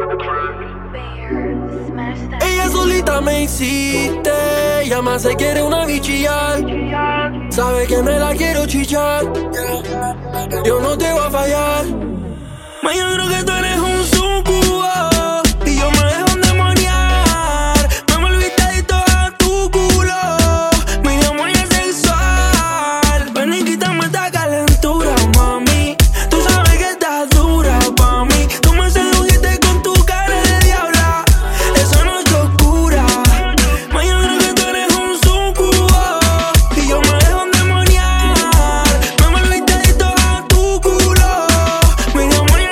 Ella solita me insiste, llama se quiere una bichillar. Sabe que me la quiero chichar. Yo no te voy a fallar. Ma, yo creo que tú eres un sucubo y yo me dejo endemoniar. Me volviste adicto a tu culo, mi demonio sexual. Ven y quítame esta calentura, mami. Tú sabes que estás dura pa' mí. Tú me sedujiste con tu cara de diabla. Esa noche oscura. Ma, yo creo que tú eres un sucubo y yo me dejo endemoniar. Me volviste adicto a tu culo, mi demonio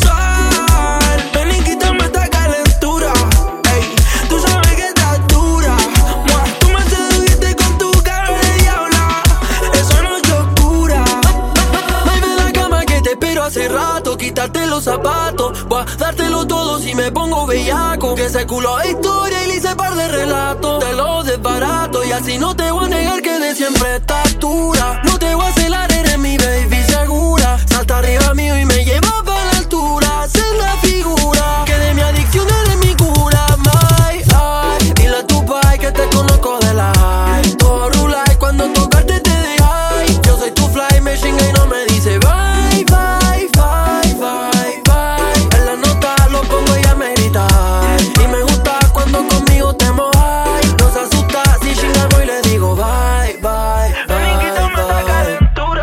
sexual. Ven y quítame esta calentura. Ey, tú sabes que estás dura. Mua, tú me sedujiste con tu cara de diabla. Esa noche oscura. Baby, en la cama que te espero hace rato. Quitarte los zapatos, voy a dártelo todo si me pongo bellaco. Que ese culo es historia y le hice par de relatos. Te lo desbarato y así no te voy a negar que de siempre estás dura. No te voy a celar, eres mi baby segura. Salta arriba mío y me lleva pa' la altura. Sé la figura, que de mi adicción eres mi cura. My, ay, dile a tu pai que te conozco de la high. Todo rula y cuando tocarte te de high. Yo soy tu fly, me chinga y no me dice bye, bye, bye, bye, bye. En la nota lo pongo y ella me grita. Y me gusta cuando conmigo te mojas. No se asusta si chingamos y le digo bye, bye, bye, bye.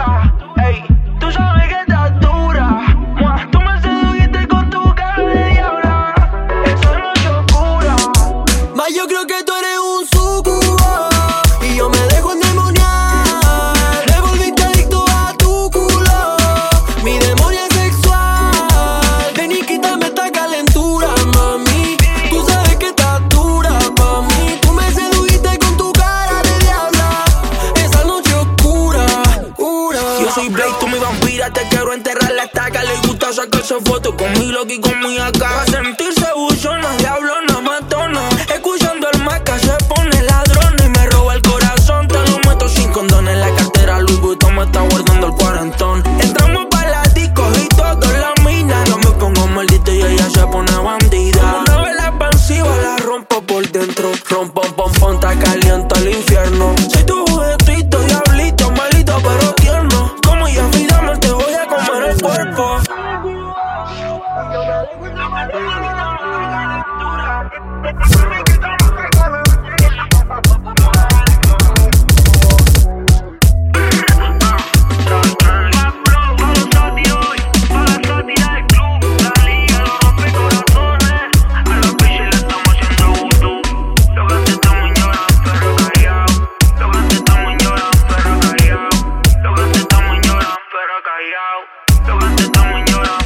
Ey, tú sabes que estás dura. Mua, tú me sedujiste con tu cara de diabla. Eso es noche oscura. Ma, yo creo que tú eres un sucubo y yo me dejo endemoniar. Me volviste adicto a tu culo, mi demonio sexual. Ven y quítame esta calentura, mami. Tú sabes que estás dura pa' mí. Tú me sedujiste con tu cara de diabla. Esa noche oscura, oscura. Yo soy Blake, tú mi vampira, te quiero enterrar la estaca. Le gusta sacarse fotos con mi loco y con mi acá. Pa' sentirse buchona, diablona, matona. Escuchando el maca, se pone ladrona y me roba el corazón. Te lo meto sin condón en la cartera. Louis Vuitton me está guardando el cuarentón. Entramos pa' la disco y todo en la mina. No me pongo maldito y ella se pone bandida. Como una vela expansiva, la rompo por dentro. Rompo, pom, pom, está caliente el infierno. Soy tu juguetito, diablito, malito pero tierno. Como ya fidame, te voy a comer el cuerpo. Lo que estamos llorando, pero callao.